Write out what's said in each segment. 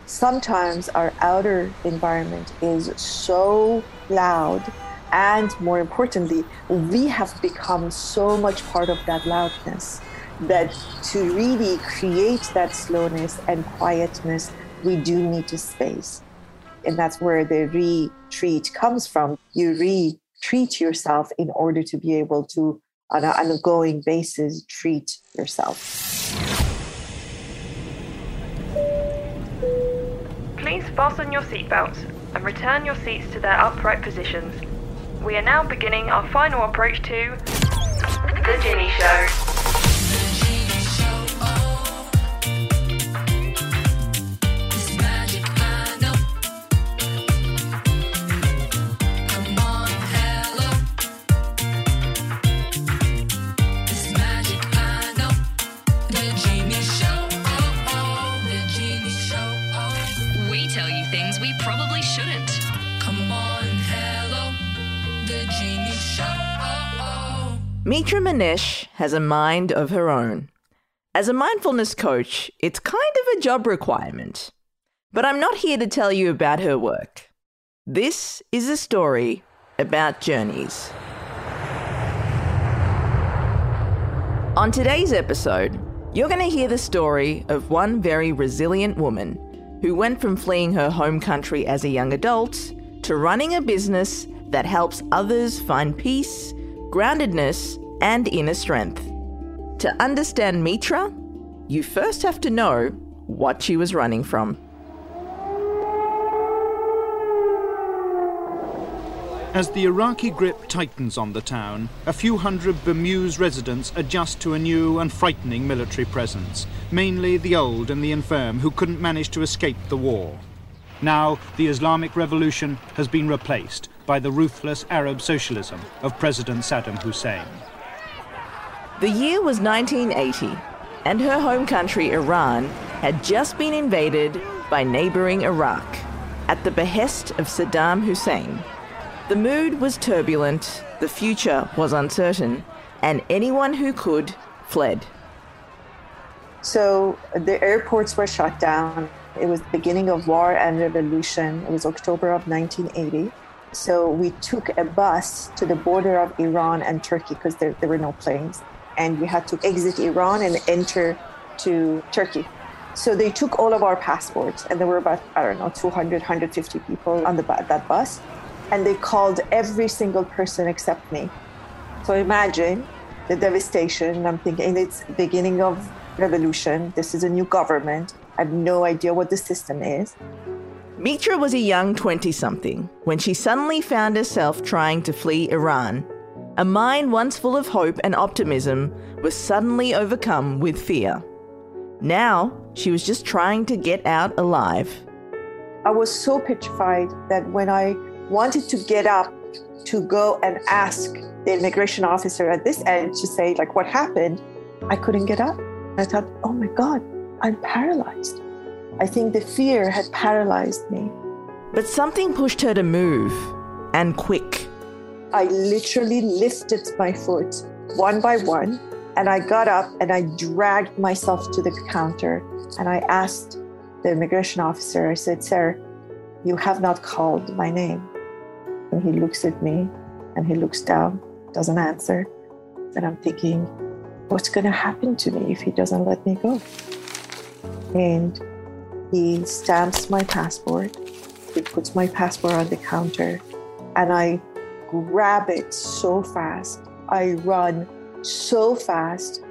sometimes our outer environment is so loud, and more importantly, we have become so much part of that loudness that to really create that slowness and quietness, we do need to space. And that's where the retreat comes from. You retreat yourself in order to be able to, on an ongoing basis, treat yourself. Please fasten your seatbelts and return your seats to their upright positions. We are now beginning our final approach to The Ginny Show. Mitra Manesh has a mind of her own. As a mindfulness coach, it's kind of a job requirement. But I'm not here to tell you about her work. This is a story about journeys. On today's episode, you're going to hear the story of one very resilient woman who went from fleeing her home country as a young adult to running a business that helps others find peace, groundedness, and inner strength. To understand Mitra, you first have to know what she was running from. As the Iraqi grip tightens on the town, a few hundred Bamuse residents adjust to a new and frightening military presence, mainly the old and the infirm who couldn't manage to escape the war. Now, the Islamic Revolution has been replaced by the ruthless Arab socialism of President Saddam Hussein. The year was 1980, and her home country, Iran, had just been invaded by neighbouring Iraq at the behest of Saddam Hussein. The mood was turbulent, the future was uncertain, and anyone who could fled. So the airports were shut down. It was the beginning of war and revolution. It was October of 1980. So we took a bus to the border of Iran and Turkey because there were no planes. And we had to exit Iran and enter to Turkey. So they took all of our passports, and there were about, 200, 150 people on that bus. And they called every single person except me. So imagine the devastation. I'm thinking it's the beginning of revolution. This is a new government. I have no idea what the system is. Mitra was a young 20-something when she suddenly found herself trying to flee Iran. A mind once full of hope and optimism was suddenly overcome with fear. Now, she was just trying to get out alive. I was so petrified that when I wanted to get up to go and ask the immigration officer at this end to say, what happened, I couldn't get up. I thought, oh my God, I'm paralyzed. I think the fear had paralyzed me. But something pushed her to move, and quick. I literally lifted my foot one by one, and I got up and I dragged myself to the counter, and I asked the immigration officer, I said, sir, you have not called my name. And he looks at me and he looks down, doesn't answer. And I'm thinking, what's going to happen to me if he doesn't let me go? And he stamps my passport. He puts my passport on the counter, and I grab it so fast. I run so fast.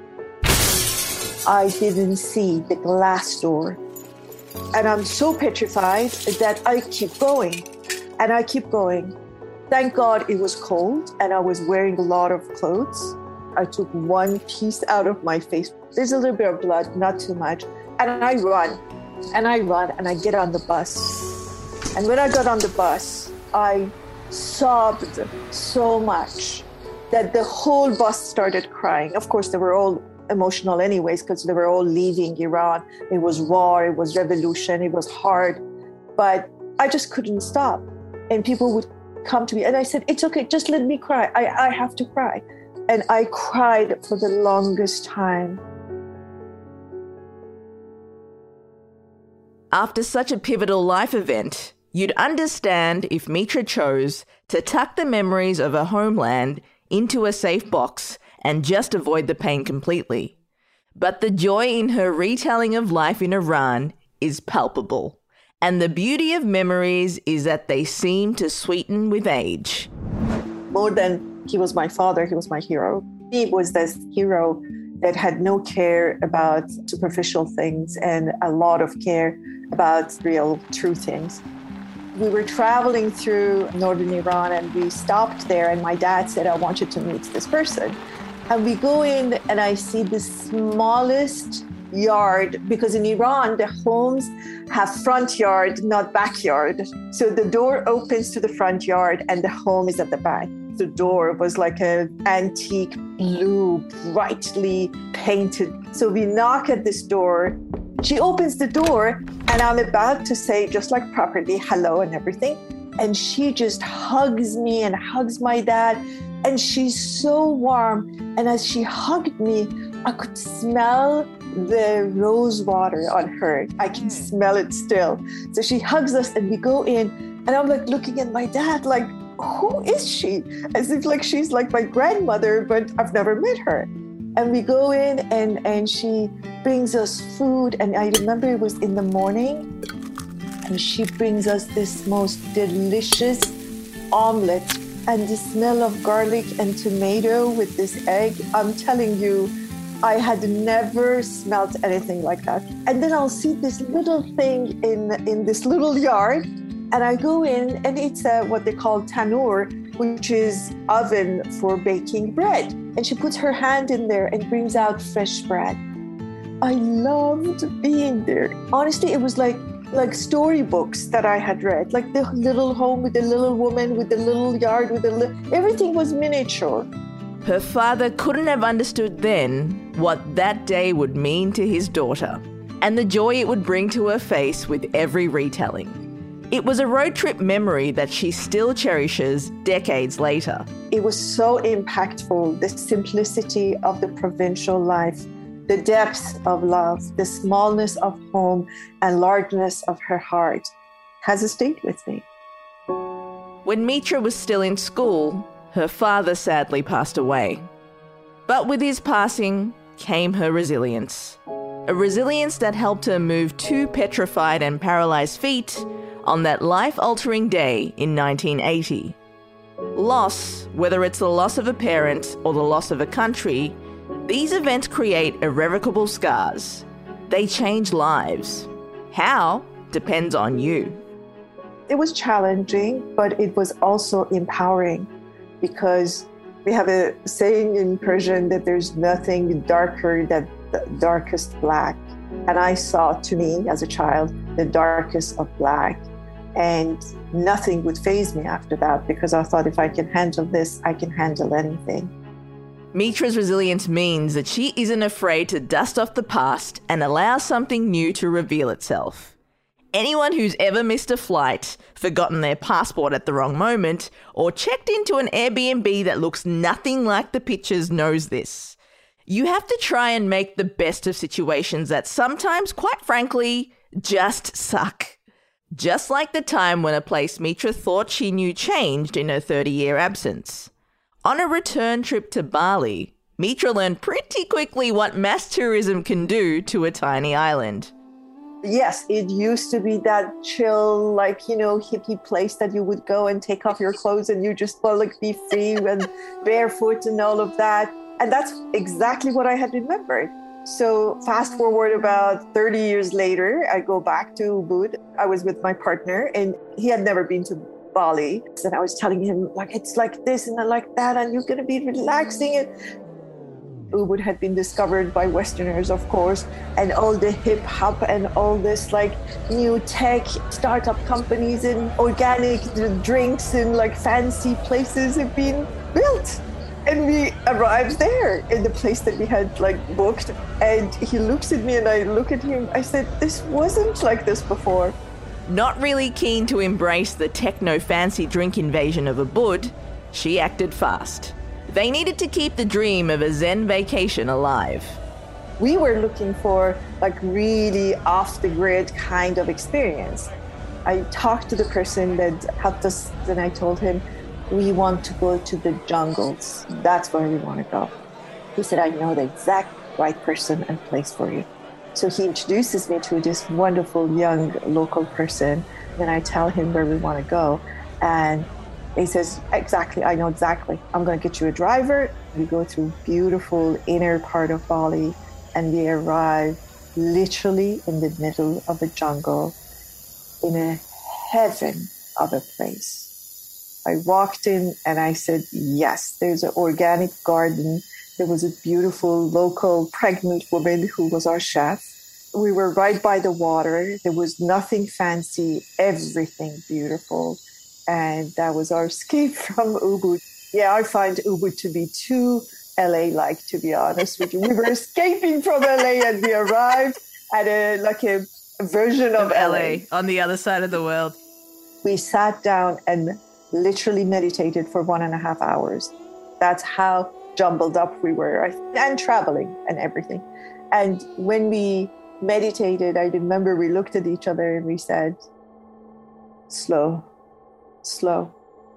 I didn't see the glass door. And I'm so petrified that I keep going. And I keep going. Thank God it was cold and I was wearing a lot of clothes. I took one piece out of my face. There's a little bit of blood, not too much. And I run and I get on the bus. And when I got on the bus, I sobbed so much that the whole bus started crying. Of course, they were all emotional anyways because they were all leaving Iran. It was war, it was revolution, it was hard. But I just couldn't stop. And people would come to me and I said, it's okay, just let me cry. I have to cry. And I cried for the longest time. After such a pivotal life event, you'd understand if Mitra chose to tuck the memories of her homeland into a safe box and just avoid the pain completely. But the joy in her retelling of life in Iran is palpable. And the beauty of memories is that they seem to sweeten with age. More than he was my father, he was my hero. He was this hero that had no care about superficial things and a lot of care about real, true things. We were traveling through northern Iran and we stopped there and my dad said, I want you to meet this person. And we go in and I see the smallest yard, because in Iran, the homes have front yard, not backyard. So the door opens to the front yard and the home is at the back. The door was like an antique blue, brightly painted. So we knock at this door. She opens the door and I'm about to say, just like properly, hello and everything. And she just hugs me and hugs my dad. And she's so warm. And as she hugged me, I could smell the rose water on her. I can smell it still. So she hugs us and we go in. And I'm like looking at my dad like, who is she? As if like she's like my grandmother, but I've never met her. And we go in and she brings us food. And I remember it was in the morning. And she brings us this most delicious omelet. And the smell of garlic and tomato with this egg, I'm telling you, I had never smelled anything like that. And then I'll see this little thing in this little yard, and I go in, and it's what they call tanur, which is oven for baking bread. And she puts her hand in there and brings out fresh bread. I loved being there. Honestly, it was like storybooks that I had read, like the little home with the little woman, with the little yard, with everything was miniature. Her father couldn't have understood then what that day would mean to his daughter, and the joy it would bring to her face with every retelling. It was a road trip memory that she still cherishes decades later. It was so impactful, the simplicity of the provincial life, the depth of love, the smallness of home, and largeness of her heart has stayed with me. When Mitra was still in school, her father sadly passed away. But with his passing came her resilience. A resilience that helped her move two petrified and paralysed feet on that life-altering day in 1980. Loss, whether it's the loss of a parent or the loss of a country, these events create irrevocable scars. They change lives. How depends on you. It was challenging, but it was also empowering, because we have a saying in Persian that there's nothing darker than the darkest black. And I saw, to me as a child, the darkest of black. And nothing would faze me after that, because I thought if I can handle this, I can handle anything. Mitra's resilience means that she isn't afraid to dust off the past and allow something new to reveal itself. Anyone who's ever missed a flight, forgotten their passport at the wrong moment, or checked into an Airbnb that looks nothing like the pictures knows this. You have to try and make the best of situations that sometimes, quite frankly, just suck. Just like the time when a place Mitra thought she knew changed in her 30-year absence. On a return trip to Bali, Mitra learned pretty quickly what mass tourism can do to a tiny island. Yes, it used to be that chill, hippie place that you would go and take off your clothes and you just be free and barefoot and all of that. And that's exactly what I had remembered. So fast forward about 30 years later, I go back to Ubud. I was with my partner and he had never been to Bali. And I was telling him, it's like this and like that, and you're going to be relaxing. And Ubud had been discovered by Westerners, of course, and all the hip hop and all this new tech startup companies and organic drinks and fancy places have been built. And we arrived there in the place that we had booked. And he looks at me and I look at him. I said, this wasn't like this before. Not really keen to embrace the techno-fancy drink invasion of Ubud, she acted fast. They needed to keep the dream of a Zen vacation alive. We were looking for like really off the grid kind of experience. I talked to the person that helped us and I told him, we want to go to the jungles. That's where we want to go. He said, I know the exact right person and place for you. So he introduces me to this wonderful young local person. Then I tell him where we want to go. And he says, exactly, I know exactly. I'm going to get you a driver. We go through beautiful inner part of Bali and we arrive literally in the middle of a jungle in a heaven of a place. I walked in and I said, yes, there's an organic garden. There was a beautiful local pregnant woman who was our chef. We were right by the water. There was nothing fancy, everything beautiful. And that was our escape from Ubud. Yeah, I find Ubud to be too LA-like, to be honest with you. We were escaping from LA and we arrived at a version of LA. On the other side of the world. We sat down and literally meditated for 1.5 hours. That's how jumbled up we were, and traveling and everything. And when we meditated, I remember we looked at each other and we said, slow, slow.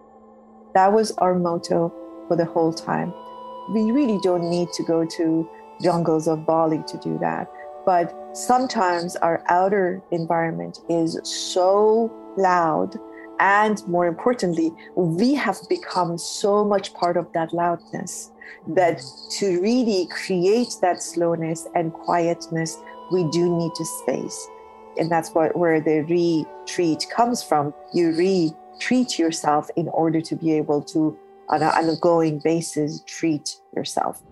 That was our motto for the whole time. We really don't need to go to jungles of Bali to do that. But sometimes our outer environment is so loud. And more importantly, we have become so much part of that loudness that to really create that slowness and quietness, we do need to space. And that's where the retreat comes from. You retreat yourself in order to be able to, on an ongoing basis, treat yourself.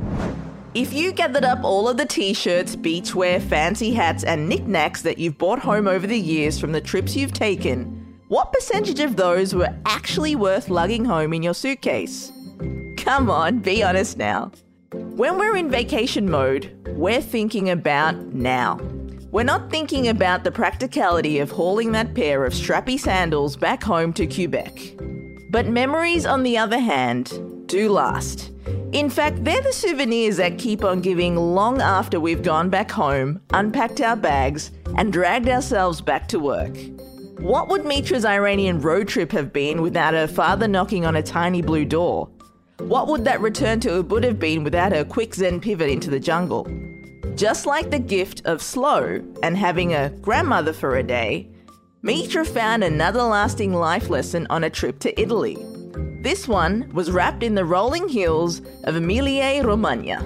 If you gathered up all of the t-shirts, beachwear, fancy hats and knickknacks that you've brought home over the years from the trips you've taken, what percentage of those were actually worth lugging home in your suitcase? Come on, be honest now. When we're in vacation mode, we're thinking about now. We're not thinking about the practicality of hauling that pair of strappy sandals back home to Quebec. But memories, on the other hand, do last. In fact, they're the souvenirs that keep on giving long after we've gone back home, unpacked our bags, and dragged ourselves back to work. What would Mitra's Iranian road trip have been without her father knocking on a tiny blue door? What would that return to Ubud have been without her quick Zen pivot into the jungle? Just like the gift of slow and having a grandmother for a day, Mitra found another lasting life lesson on a trip to Italy. This one was wrapped in the rolling hills of Emilia-Romagna.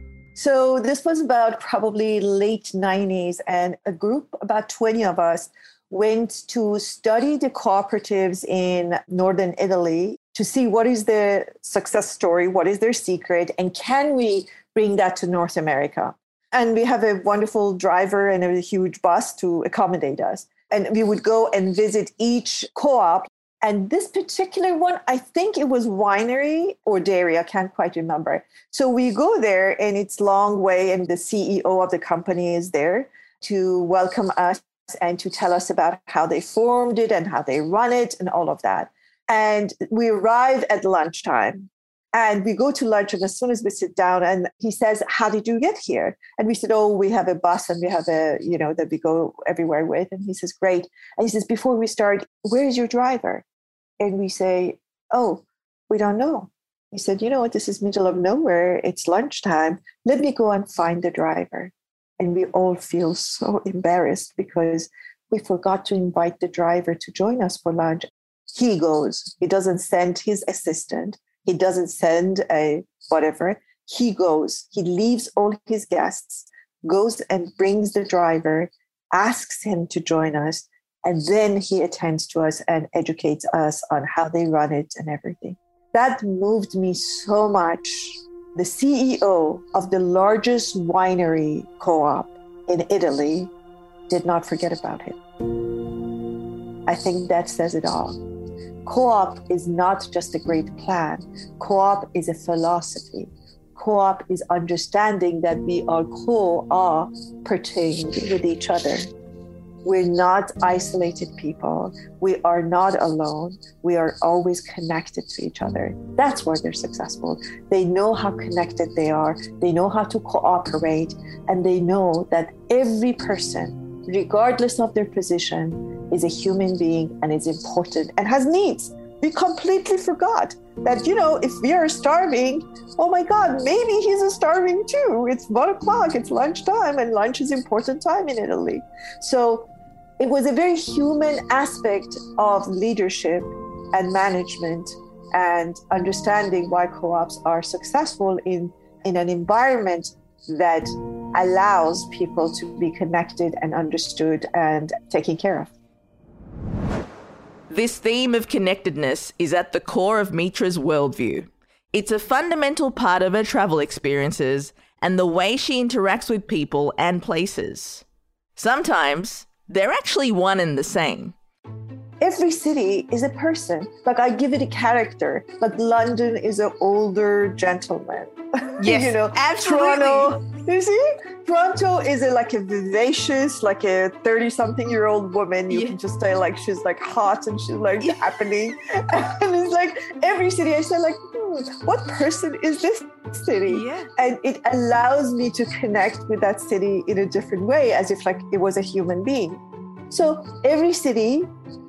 So this was about probably late 90s, and a group, about 20 of us, went to study the cooperatives in northern Italy to see what is their success story, what is their secret, and can we bring that to North America? And we have a wonderful driver and a huge bus to accommodate us. And we would go and visit each co-op. And this particular one, I think it was winery or dairy, I can't quite remember. So we go there and it's long way and the CEO of the company is there to welcome us and to tell us about how they formed it and how they run it and all of that. And we arrive at lunchtime and we go to lunch, and as soon as we sit down and he says, how did you get here? And we said, oh, we have a bus and we have that we go everywhere with. And he says, great. And he says, before we start, where is your driver? And we say, oh, we don't know. He said, you know what, this is middle of nowhere. It's lunchtime. Let me go and find the driver. And we all feel so embarrassed because we forgot to invite the driver to join us for lunch. He goes. He doesn't send his assistant. He doesn't send a whatever. He goes. He leaves all his guests, goes and brings the driver, asks him to join us, and then he attends to us and educates us on how they run it and everything. That moved me so much. The CEO of the largest winery co-op in Italy did not forget about him. I think that says it all. Co-op is not just a great plan. Co-op is a philosophy. Co-op is understanding that we are co-operating with each other. We're not isolated people. We are not alone. We are always connected to each other. That's where they're successful. They know how connected they are. They know how to cooperate. And they know that every person, regardless of their position, is a human being and is important and has needs. We completely forgot that, if we are starving, oh my God, maybe he's starving too. It's 1:00, it's lunchtime, and lunch is important time in Italy. So it was a very human aspect of leadership and management and understanding why co-ops are successful in an environment that allows people to be connected and understood and taken care of. This theme of connectedness is at the core of Mitra's worldview. It's a fundamental part of her travel experiences and the way she interacts with people and places. Sometimes they're actually one and the same. Every city is a person. Like, I give it a character. Like, London is an older gentleman. Yes, absolutely. Toronto, you see? Toronto is a vivacious, like a 30-something-year-old woman. You can just say, like, she's like hot and she's like happening. And it's like every city, I say, like, what person is this city? Yeah. And it allows me to connect with that city in a different way, as if like it was a human being. So every city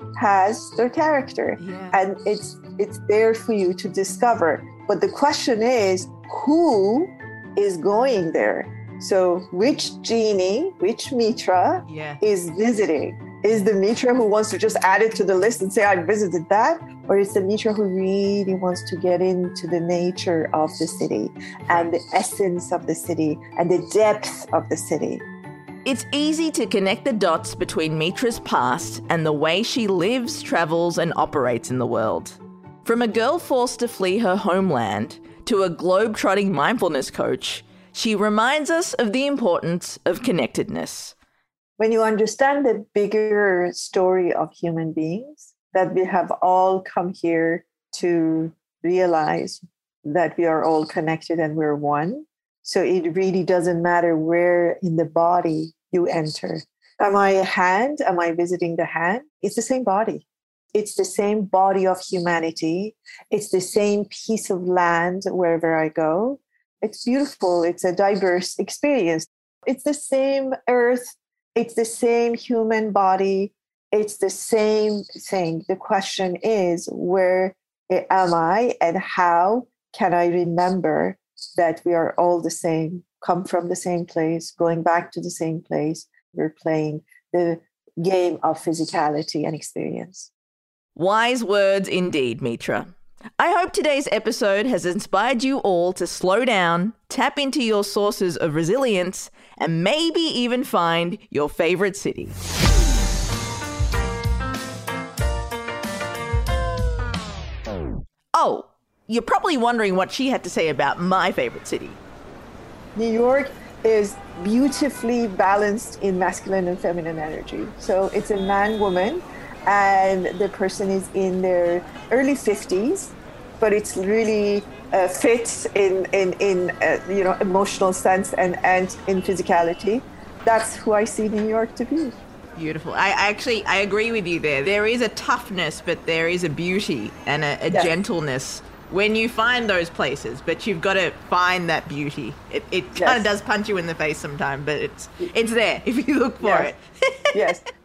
has their character, and it's there for you to discover. But the question is, who is going there? So which genie, which Mitra is visiting? Is the Mitra who wants to just add it to the list and say, I visited that? Or is the Mitra who really wants to get into the nature of the city and the essence of the city and the depth of the city? It's easy to connect the dots between Mitra's past and the way she lives, travels, and operates in the world. From a girl forced to flee her homeland to a globe-trotting mindfulness coach, she reminds us of the importance of connectedness. When you understand the bigger story of human beings, that we have all come here to realize that we are all connected and we're one. So it really doesn't matter where in the body you enter. Am I a hand? Am I visiting the hand? It's the same body. It's the same body of humanity. It's the same piece of land wherever I go. It's beautiful. It's a diverse experience. It's the same earth. It's the same human body. It's the same thing. The question is, where am I and how can I remember that we are all the same, come from the same place, going back to the same place. We're playing the game of physicality and experience. Wise words indeed, Mitra. I hope today's episode has inspired you all to slow down, tap into your sources of resilience, and maybe even find your favorite city. Oh, you're probably wondering what she had to say about my favorite city. New York is beautifully balanced in masculine and feminine energy. So it's a man-woman, and the person is in their early 50s, but it's really fit in emotional sense and in physicality. That's who I see New York to be. Beautiful. I agree with you there. There is a toughness, but there is a beauty and a gentleness when you find those places, but you've got to find that beauty. It kind of does punch you in the face sometimes, but it's there if you look for it. Yes.